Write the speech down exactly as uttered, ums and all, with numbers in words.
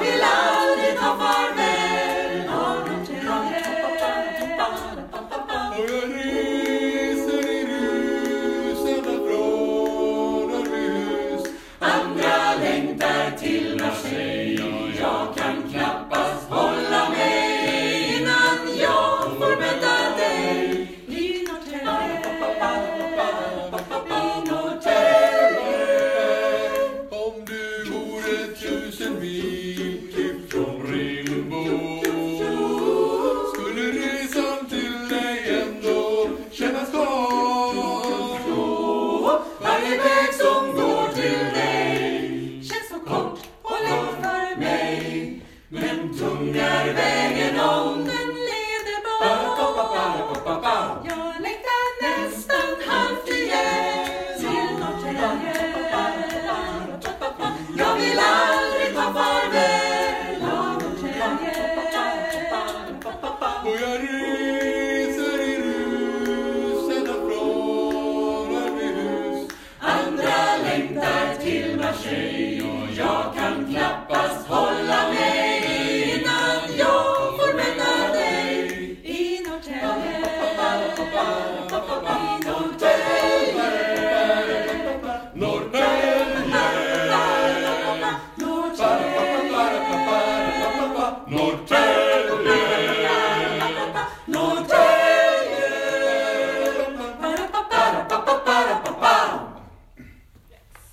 vill aldrig ta farväl av Norrtälje. Och jag reser i rusarna från Örbyhus. Andra längtar till Marseille. Jag kan knappast hålla mig innan jag får möta dig i Norrtälje. I Norrtälje. Om du vore tusen mil ifrån Rimbo, skulle resan till dig ändå kännas kort. Varje väg som går till dig känns så kort och lätt för mig. Men tung är vägen om den leder bort. Jag längtar nästan halvt ihjäl till Norrtälje. Jag vill aldrig ta farväl av Norrtälje. Och jag reser i rusarna från Örbyhus. Andra längtar till Marseille och jag kan